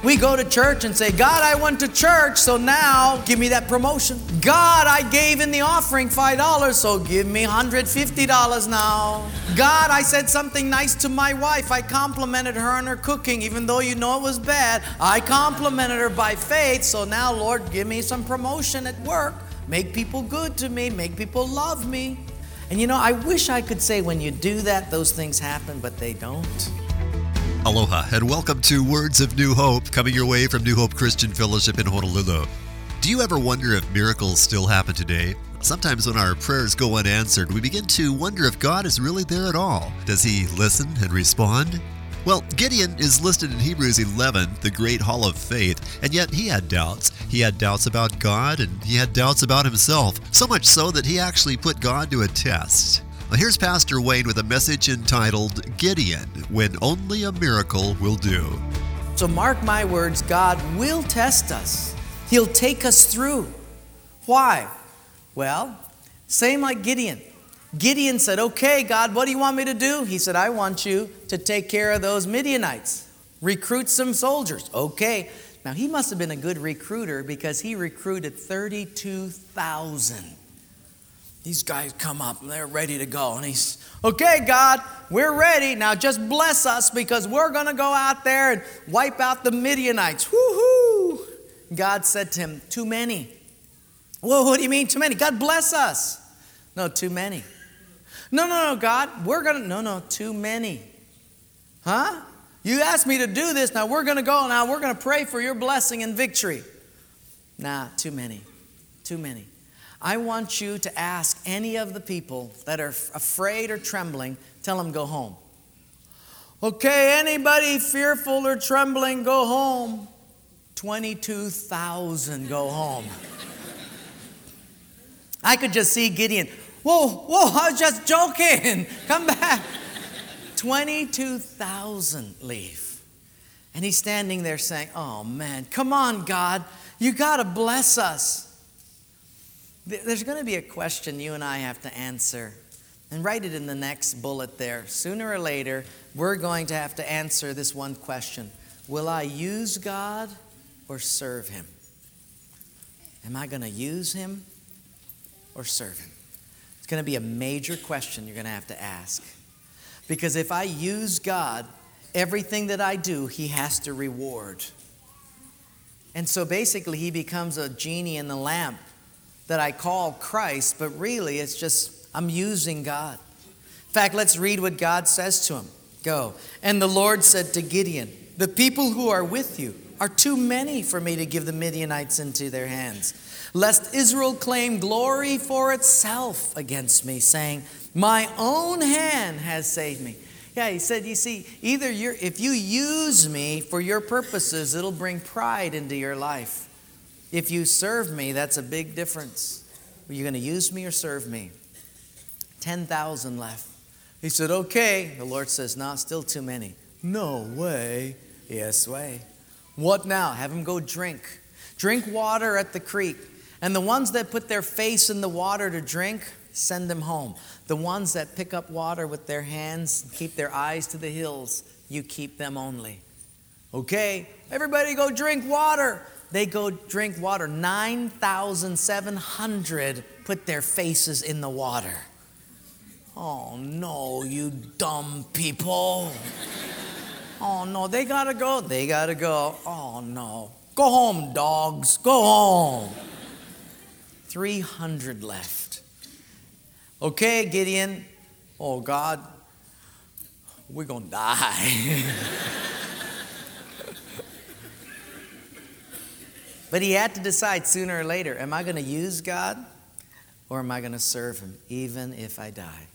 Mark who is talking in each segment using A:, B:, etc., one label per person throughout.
A: We go to church and say, God, I went to church, so now give me that promotion. God, I gave in the offering $5, so give me $150 now. God, I said something nice to my wife. I complimented her on her cooking, even though you know it was bad. I complimented her by faith, so now, Lord, give me some promotion at work. Make people good to me. Make people love me. And you know, I wish I could say when you do that, those things happen, but they don't.
B: Aloha, and welcome to Words of New Hope, coming your way from New Hope Christian Fellowship in Honolulu. Do you ever wonder if miracles still happen today? Sometimes when our prayers go unanswered, we begin to wonder if God is really there at all. Does He listen and respond? Well, Gideon is listed in Hebrews 11, the great hall of faith, and yet he had doubts. He had doubts about God, and he had doubts about himself, so much so that he actually put God to a test. Well, here's Pastor Wayne with a message entitled, Gideon, When Only a Miracle Will Do.
A: So mark my words, God will test us. He'll take us through. Why? Well, same like Gideon. Gideon said, okay, God, what do you want me to do? He said, I want you to take care of those Midianites. Recruit some soldiers. Okay. Now, he must have been a good recruiter because he recruited 32,000. These guys come up and they're ready to go. And he's, okay, God, we're ready. Now just bless us because we're going to go out there and wipe out the Midianites. Woo-hoo! God said to him, too many. Well, what do you mean too many? God bless us. No, too many. No, God, no, too many. Huh? You asked me to do this. Now we're going to go. Now we're going to pray for your blessing and victory. Nah, too many. Too many. I want you to ask any of the people that are afraid or trembling, tell them go home. Okay, anybody fearful or trembling, go home. 22,000 go home. I could just see Gideon. Whoa, I was just joking. Come back. 22,000 leave. And he's standing there saying, oh man, come on, God. You got to bless us. There's going to be a question you and I have to answer. And write it in the next bullet there. Sooner or later, we're going to have to answer this one question. Will I use God or serve Him? Am I going to use Him or serve Him? It's going to be a major question you're going to have to ask. Because if I use God, everything that I do, He has to reward. And so basically, He becomes a genie in the lamp that I call Christ, but really it's just, I'm using God. In fact, let's read what God says to him. Go. And the Lord said to Gideon, the people who are with you are too many for me to give the Midianites into their hands, lest Israel claim glory for itself against me, saying, my own hand has saved me. Yeah, he said, you see, if you use me for your purposes, it'll bring pride into your life. If you serve me, that's a big difference. Are you going to use me or serve me? 10,000 left. He said, okay. The Lord says, no, still too many. No way. Yes way. What now? Have them go drink. Drink water at the creek. And the ones that put their face in the water to drink, send them home. The ones that pick up water with their hands, keep their eyes to the hills, you keep them only. Okay, everybody go drink water. They go drink water. 9,700 put their faces in the water. Oh no, you dumb people. Oh no, they gotta go. They gotta go. Oh no. Go home, dogs. Go home. 300 left. Okay, Gideon. Oh God, we're gonna die. But he had to decide sooner or later, am I going to use God or am I going to serve Him even if I die?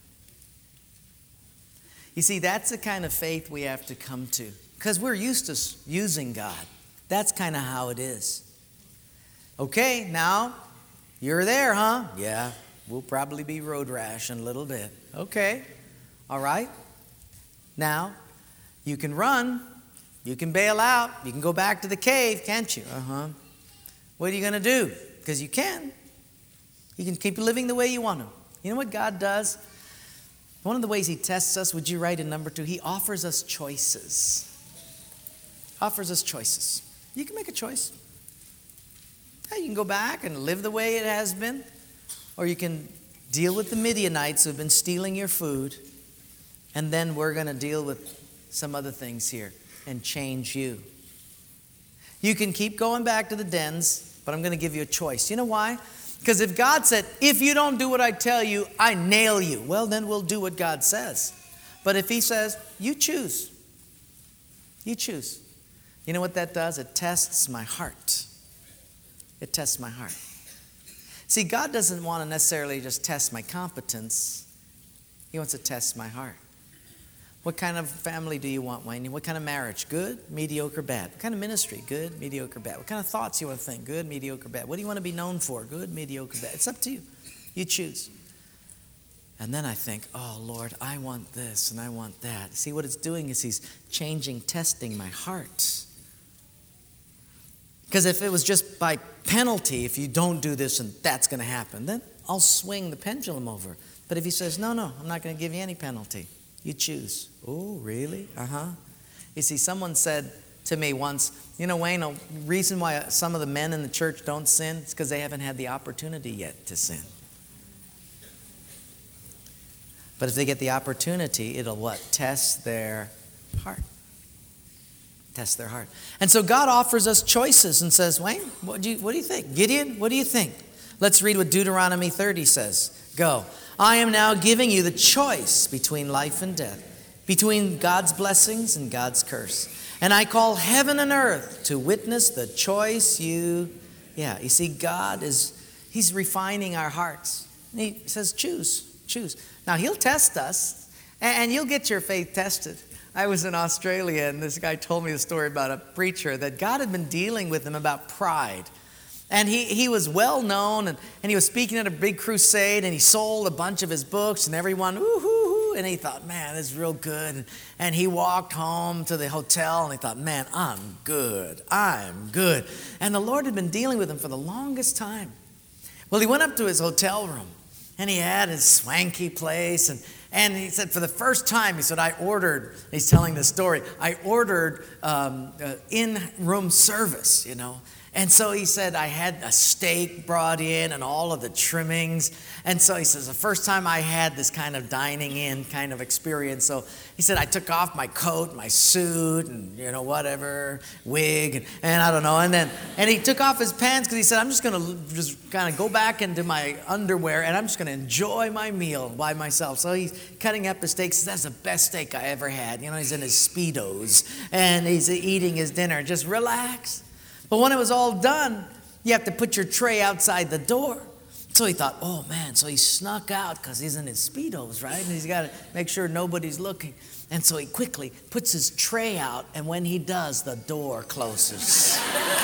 A: You see, that's the kind of faith we have to come to because we're used to using God. That's kind of how it is. Okay, now you're there, huh? Yeah, we'll probably be road rash in a little bit. Okay, all right. Now, you can run. You can bail out. You can go back to the cave, can't you? Uh-huh. What are you going to do? Because you can. You can keep living the way you want to. You know what God does? One of the ways He tests us, would you write in number 2? He offers us choices. Offers us choices. You can make a choice. Yeah, you can go back and live the way it has been, or you can deal with the Midianites who've been stealing your food, and then we're going to deal with some other things here and change you. You can keep going back to the dens, but I'm going to give you a choice. You know why? Because if God said, if you don't do what I tell you, I nail you, well, then we'll do what God says. But if he says, you choose. You choose. You know what that does? It tests my heart. It tests my heart. See, God doesn't want to necessarily just test my competence. He wants to test my heart. What kind of family do you want, Wayne? What kind of marriage? Good, mediocre, bad. What kind of ministry? Good, mediocre, bad. What kind of thoughts you want to think? Good, mediocre, bad. What do you want to be known for? Good, mediocre, bad. It's up to you. You choose. And then I think, oh, Lord, I want this and I want that. See, what it's doing is he's testing my heart. Because if it was just by penalty, if you don't do this and that's going to happen, then I'll swing the pendulum over. But if he says, no, I'm not going to give you any penalty. You choose. Oh, really? Uh-huh. You see, someone said to me once, you know, Wayne, the reason why some of the men in the church don't sin is because they haven't had the opportunity yet to sin. But if they get the opportunity, it'll what? Test their heart. Test their heart. And so God offers us choices and says, Wayne, what do you think? Gideon, what do you think? Let's read what Deuteronomy 30 says. Go. I am now giving you the choice between life and death, between God's blessings and God's curse. And I call heaven and earth to witness the choice you see, God he's refining our hearts. He says, choose. Now, he'll test us, and you'll get your faith tested. I was in Australia, and this guy told me the story about a preacher that God had been dealing with him about pride. And he was well known, and he was speaking at a big crusade, and he sold a bunch of his books, and everyone, ooh, and he thought, man, this is real good. And he walked home to the hotel, and he thought, man, I'm good. And the Lord had been dealing with him for the longest time. Well, he went up to his hotel room, and he had his swanky place, and he said, for the first time, he said, he's telling this story, I ordered in-room service, you know. And so he said, I had a steak brought in and all of the trimmings. And so he says, the first time I had this kind of dining in kind of experience. So he said, I took off my coat, my suit, and, you know, whatever, wig, and I don't know. And he took off his pants because he said, I'm just going to just kind of go back into my underwear and I'm just going to enjoy my meal by myself. So he's cutting up his steak. He says, that's the best steak I ever had. You know, he's in his Speedos and he's eating his dinner. Just relax. But when it was all done, you have to put your tray outside the door. So he thought, oh man, so he snuck out because he's in his Speedos, right? And he's got to make sure nobody's looking. And so he quickly puts his tray out, and when he does, the door closes.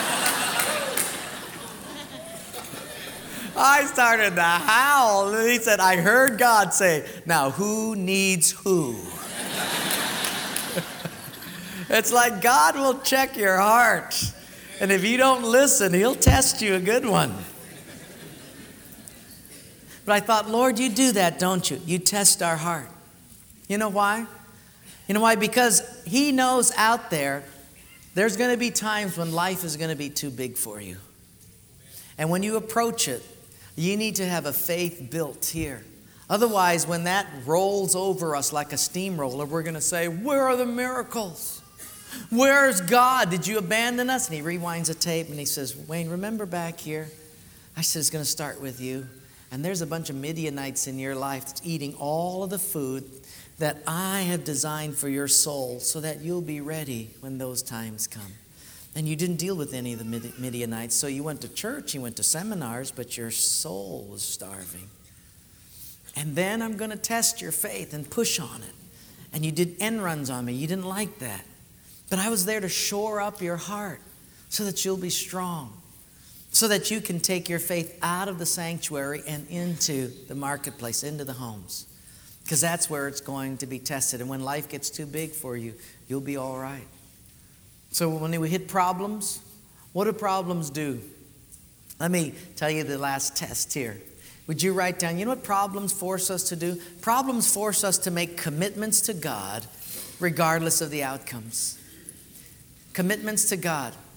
A: I started to howl. And he said, I heard God say, now who needs who? It's like God will check your heart. And if you don't listen, he'll test you a good one. But I thought, Lord, you do that, don't you? You test our heart. You know why? You know why? Because he knows out there's going to be times when life is going to be too big for you. And when you approach it, you need to have a faith built here. Otherwise, when that rolls over us like a steamroller, we're going to say, where are the miracles? Where's God? Did you abandon us? And he rewinds a tape and he says, Wayne, remember back here? I said, it's going to start with you. And there's a bunch of Midianites in your life that's eating all of the food that I have designed for your soul so that you'll be ready when those times come. And you didn't deal with any of the Midianites. So you went to church, you went to seminars, but your soul was starving. And then I'm going to test your faith and push on it. And you did end runs on me. You didn't like that. But I was there to shore up your heart so that you'll be strong, so that you can take your faith out of the sanctuary and into the marketplace, into the homes, because that's where it's going to be tested. And when life gets too big for you, you'll be all right. So when we hit problems, what do problems do? Let me tell you the last test here. Would you write down, you know what problems force us to do? Problems force us to make commitments to God regardless of the outcomes. Commitments to God.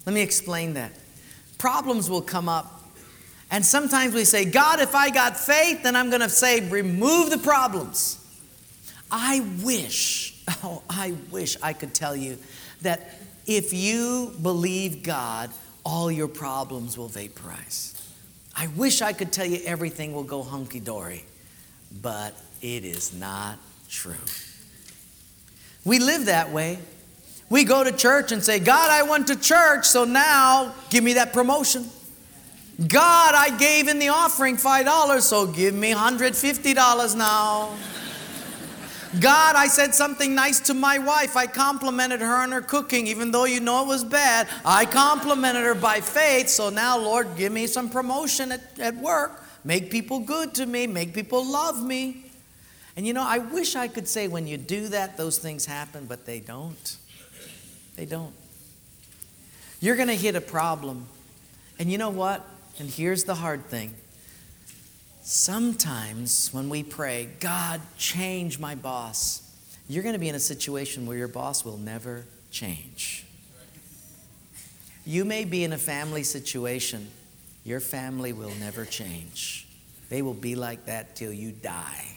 A: Let me explain that. Problems will come up. And sometimes we say, God, if I got faith, then I'm going to say, remove the problems. I wish I could tell you that if you believe God, all your problems will vaporize. I wish I could tell you everything will go hunky-dory, but it is not true. We live that way. We go to church and say, God, I went to church, so now give me that promotion. God, I gave in the offering $5, so give me $150 now. God, I said something nice to my wife. I complimented her on her cooking, even though you know it was bad. I complimented her by faith, so now, Lord, give me some promotion at work. Make people good to me. Make people love me. And you know, I wish I could say when you do that, those things happen, but they don't. They don't. You're going to hit a problem. And you know what? And here's the hard thing. Sometimes when we pray, God, change my boss, you're going to be in a situation where your boss will never change. You may be in a family situation. Your family will never change. They will be like that till you die.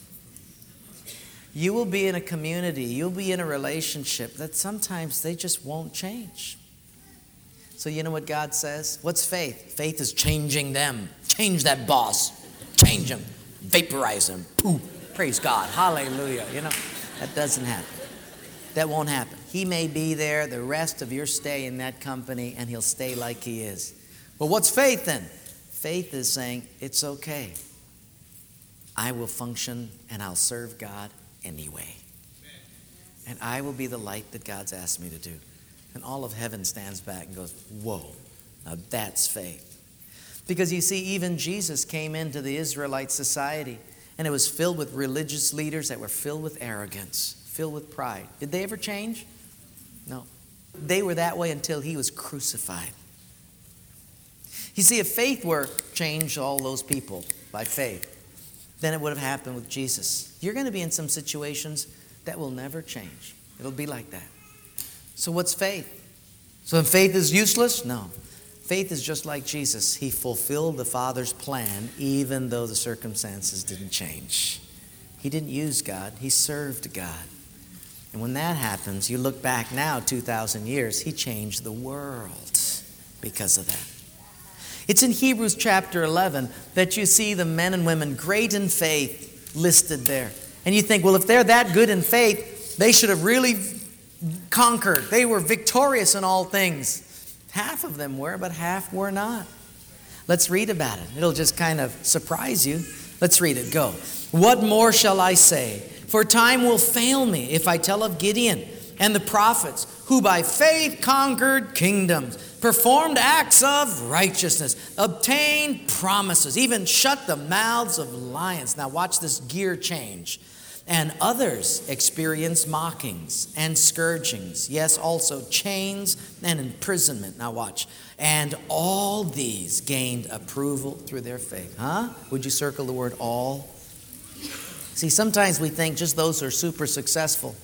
A: You will be in a community, you'll be in a relationship that sometimes they just won't change. So you know what God says? What's faith? Faith is changing them. Change that boss. Change him. Vaporize him. Poof. Praise God. Hallelujah. You know, that doesn't happen. That won't happen. He may be there the rest of your stay in that company and he'll stay like he is. Well, what's faith then? Faith is saying, it's okay. I will function and I'll serve God anyway. And I will be the light that God's asked me to do. And all of heaven stands back and goes, whoa, now that's faith. Because you see, even Jesus came into the Israelite society and it was filled with religious leaders that were filled with arrogance, filled with pride. Did they ever change? No. They were that way until he was crucified. You see, if faith were changed all those people by faith, then it would have happened with Jesus. You're going to be in some situations that will never change. It'll be like that. So what's faith? So if faith is useless? No. Faith is just like Jesus. He fulfilled the Father's plan even though the circumstances didn't change. He didn't use God. He served God. And when that happens, you look back now 2,000 years, he changed the world because of that. It's in Hebrews chapter 11 that you see the men and women great in faith listed there. And you think, well, if they're that good in faith, they should have really conquered. They were victorious in all things. Half of them were, but half were not. Let's read about it. It'll just kind of surprise you. Let's read it. Go. What more shall I say? For time will fail me if I tell of Gideon and the prophets who by faith conquered kingdoms, performed acts of righteousness, obtained promises, even shut the mouths of lions. Now watch this gear change. And others experienced mockings and scourgings, yes, also chains and imprisonment. Now watch. And all these gained approval through their faith. Would you circle the word all? See, sometimes we think just those who are super successful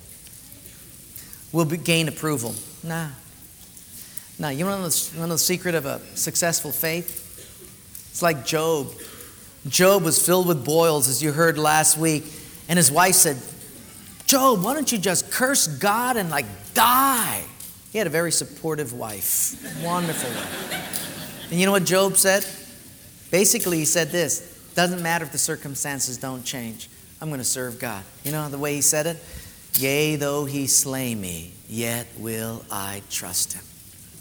A: will gain approval. Nah. You know the secret of a successful faith? It's like Job. Job was filled with boils, as you heard last week. And his wife said, Job, why don't you just curse God and die? He had a very supportive wife. Wonderful wife. And you know what Job said? Basically, he said this: doesn't matter if the circumstances don't change. I'm going to serve God. You know the way he said it? Yea, though he slay me, yet will I trust him.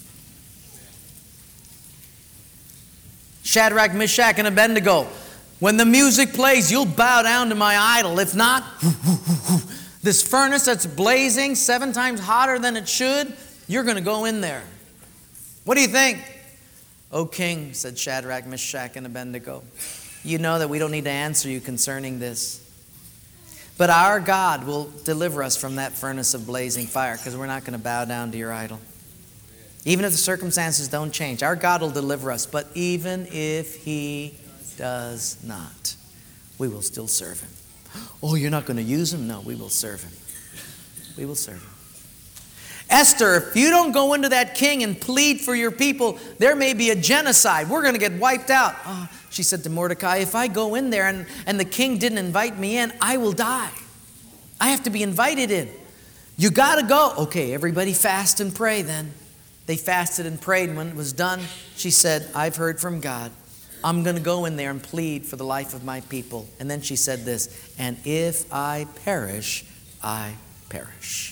A: Shadrach, Meshach, and Abednego. When the music plays, you'll bow down to my idol. If not, this furnace that's blazing 7 times hotter than it should, you're going to go in there. What do you think? O king, said Shadrach, Meshach, and Abednego, you know that we don't need to answer you concerning this. But our God will deliver us from that furnace of blazing fire, because we're not going to bow down to your idol. Even if the circumstances don't change, our God will deliver us. But even if he does not, we will still serve him. Oh, you're not going to use him? No, we will serve him. We will serve him. Esther, if you don't go into that king and plead for your people, there may be a genocide. We're going to get wiped out. Oh, she said to Mordecai, if I go in there and the king didn't invite me in, I will die. I have to be invited in. You got to go. Okay, everybody fast and pray then. They fasted and prayed, and when it was done, she said, I've heard from God. I'm going to go in there and plead for the life of my people. And then she said this, and if I perish, I perish.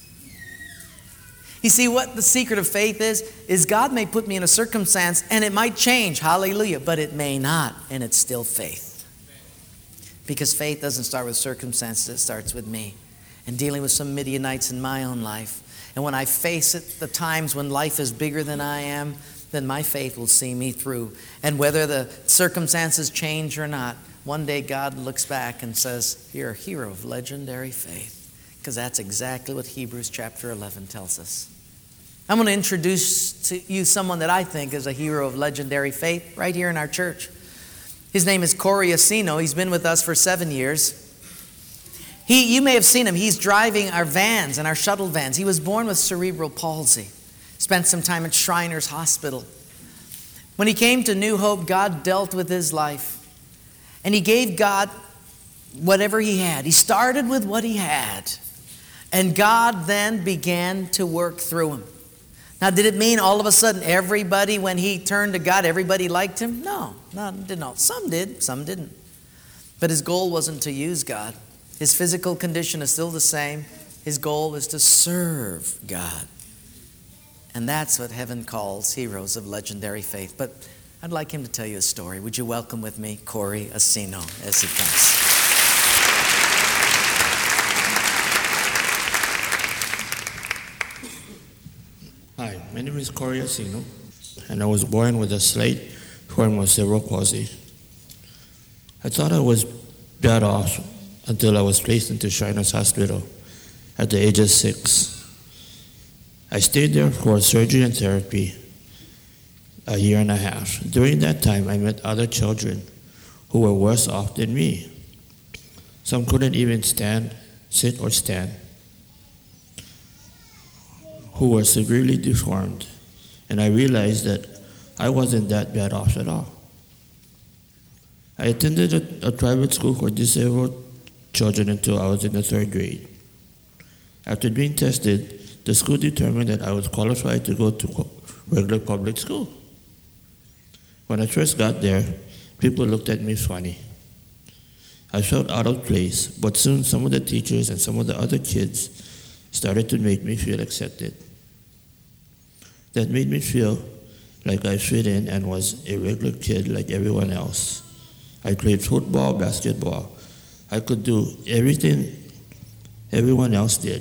A: You see, what the secret of faith is God may put me in a circumstance and it might change, hallelujah, but it may not, and it's still faith. Because faith doesn't start with circumstances, it starts with me. And dealing with some Midianites in my own life. And when I face it, the times when life is bigger than I am, then my faith will see me through. And whether the circumstances change or not, one day God looks back and says, you're a hero of legendary faith. Because that's exactly what Hebrews chapter 11 tells us. I'm going to introduce to you someone that I think is a hero of legendary faith right here in our church. His name is Corey Asino. He's been with us for 7 years. You may have seen him. He's driving our vans and our shuttle vans. He was born with cerebral palsy. Spent some time at Shriners Hospital. When he came to New Hope, God dealt with his life. And he gave God whatever he had. He started with what he had. And God then began to work through him. Now, did it mean all of a sudden everybody, when he turned to God, everybody liked him? No, didn't all. Some did, some didn't. But his goal wasn't to use God. His physical condition is still the same. His goal is to serve God. And that's what heaven calls heroes of legendary faith. But I'd like him to tell you a story. Would you welcome with me Corey Asino as he comes?
C: Hi, my name is Corey Asino, and I was born with a slight form of cerebral palsy. I thought I was bad off until I was placed into Shriners Hospital at the age of 6. I stayed there for surgery and therapy a year and a half. During that time, I met other children who were worse off than me. Some couldn't even sit or stand, who were severely deformed, and I realized that I wasn't that bad off at all. I attended a private school for disabled children until I was in the 3rd grade. After being tested, the school determined that I was qualified to go to regular public school. When I first got there, people looked at me funny. I felt out of place, but soon some of the teachers and some of the other kids started to make me feel accepted. That made me feel like I fit in and was a regular kid like everyone else. I played football, basketball. I could do everything everyone else did.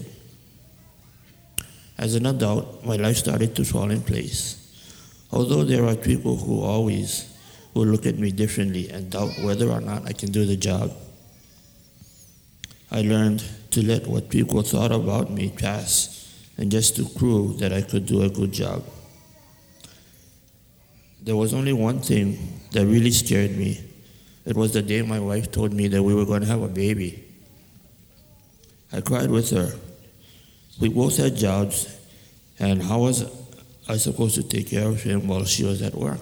C: As an adult, my life started to fall in place. Although there are people who look at me differently and doubt whether or not I can do the job, I learned to let what people thought about me pass and just to prove that I could do a good job. There was only one thing that really scared me. It was the day my wife told me that we were going to have a baby. I cried with her. We both had jobs, and how was I supposed to take care of him while she was at work?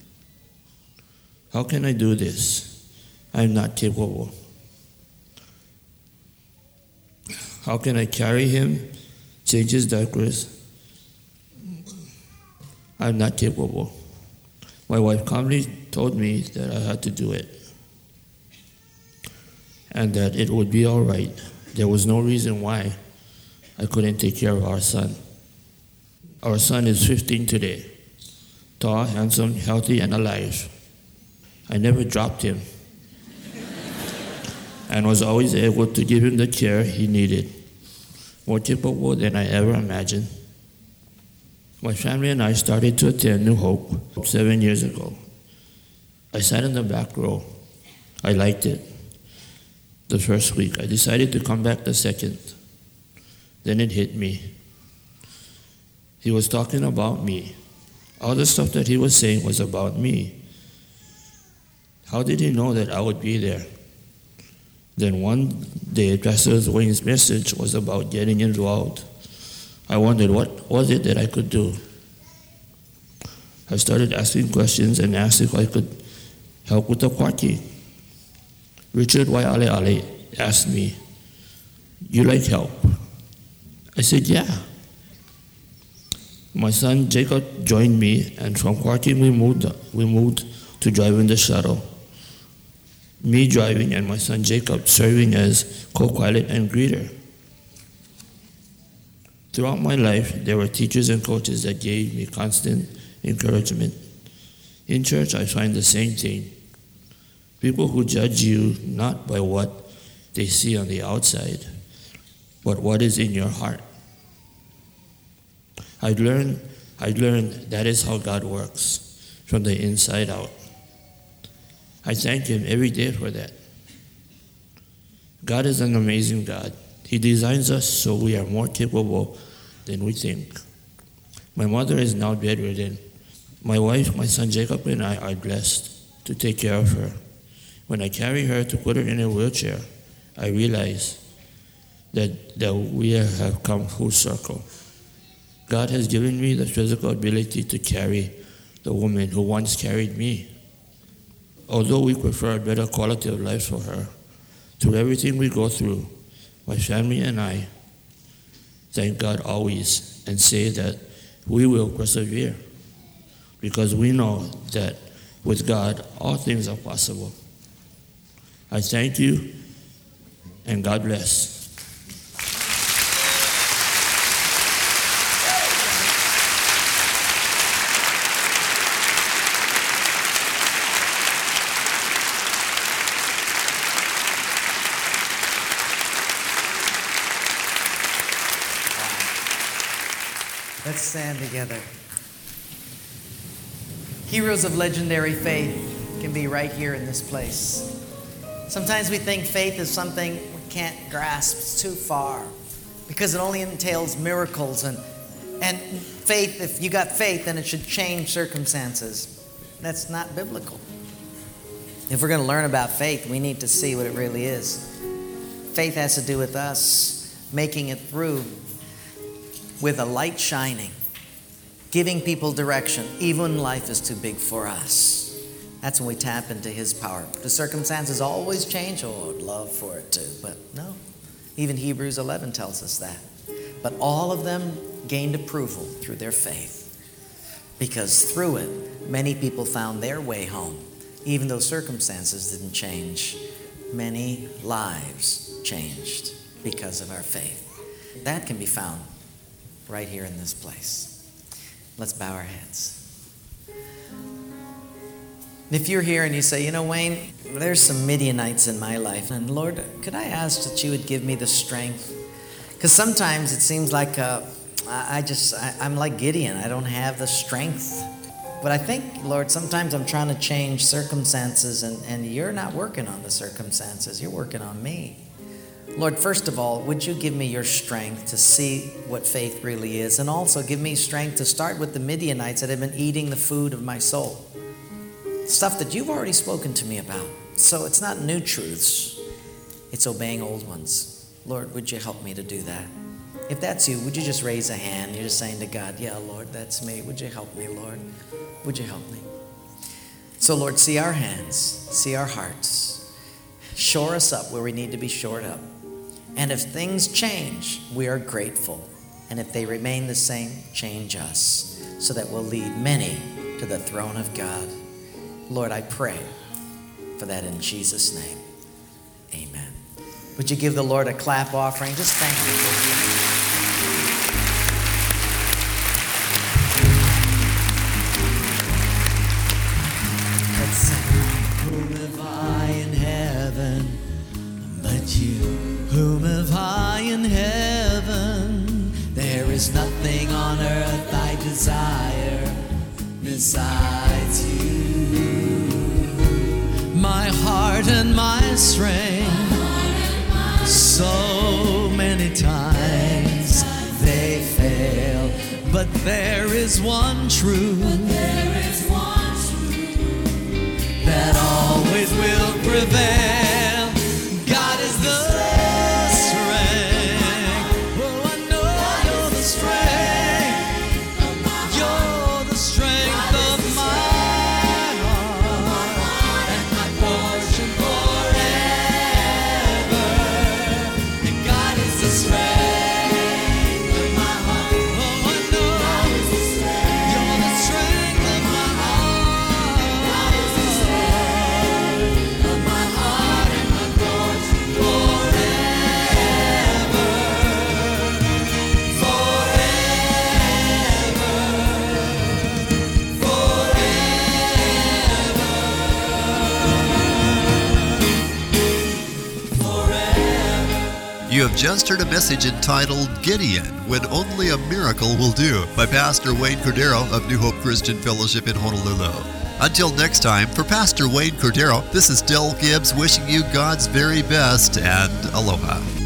C: How can I do this? I'm not capable. How can I carry him, change his diapers? I'm not capable. My wife calmly told me that I had to do it and that it would be all right. There was no reason why I couldn't take care of our son. Our son is 15 today, tall, handsome, healthy, and alive. I never dropped him and was always able to give him the care he needed, more capable than I ever imagined. My family and I started to attend New Hope 7 years ago. I sat in the back row. I liked it. The first week, I decided to come back the second. Then it hit me. He was talking about me. All the stuff that he was saying was about me. How did he know that I would be there? Then one day, Pastor Wayne's message was about getting involved. I wondered what was it that I could do. I started asking questions and asked if I could help with the Kwaki. Richard Waialeale asked me, "You like help?" I said, "Yeah." My son Jacob joined me, and from Kwaki we moved to driving the shuttle. Me driving and my son Jacob serving as co-pilot and greeter. Throughout my life, there were teachers and coaches that gave me constant encouragement. In church, I find the same thing. People who judge you not by what they see on the outside, but what is in your heart. I learned that is how God works, from the inside out. I thank Him every day for that. God is an amazing God. He designs us so we are more capable than we think. My mother is now bedridden. My wife, my son Jacob, and I are blessed to take care of her. When I carry her to put her in a wheelchair, I realize that we have come full circle. God has given me the physical ability to carry the woman who once carried me. Although we prefer a better quality of life for her, through everything we go through, my family and I thank God always and say that we will persevere because we know that with God all things are possible. I thank you and God bless.
A: Let's stand together. Heroes of legendary faith can be right here in this place. Sometimes we think faith is something we can't grasp. It's too far because it only entails miracles. And faith, if you got faith, then it should change circumstances. That's not biblical. If we're going to learn about faith, we need to see what it really is. Faith has to do with us making it through with a light shining, giving people direction, even when life is too big for us. That's when we tap into His power. Do circumstances always change? Oh, I'd love for it to, but no. Even Hebrews 11 tells us that. But all of them gained approval through their faith, because through it, many people found their way home. Even though circumstances didn't change, many lives changed because of our faith. That can be found right here in this place. Let's bow our heads. If you're here and you say, you know, Wayne, there's some Midianites in my life, and Lord, could I ask that you would give me the strength? Because sometimes it seems like I'm like Gideon. I don't have the strength. But I think, Lord, sometimes I'm trying to change circumstances, and you're not working on the circumstances. You're working on me. Lord, first of all, would you give me your strength to see what faith really is, and also give me strength to start with the Midianites that have been eating the food of my soul. Stuff that you've already spoken to me about. So it's not new truths. It's obeying old ones. Lord, would you help me to do that? If that's you, would you just raise a hand? You're just saying to God, yeah, Lord, that's me. Would you help me, Lord? Would you help me? So, Lord, see our hands. See our hearts. Shore us up where we need to be shored up. And if things change, we are grateful. And if they remain the same, change us so that we'll lead many to the throne of God. Lord, I pray for that in Jesus' name. Amen. Would you give the Lord a clap offering? Just thank Him. Let's sing. Whom have I in heaven but you? Whom have I in heaven? There is nothing on earth I desire besides you. My heart and my strength, so many times they fail, but there is one truth that always will prevail. God is the strength. Oh, I know you're the strength.
B: just heard a message entitled Gideon, When Only a Miracle Will Do, by Pastor Wayne Cordero of New Hope Christian Fellowship in Honolulu. Until next time, for Pastor Wayne Cordero, this is Del Gibbs wishing you God's very best, and aloha.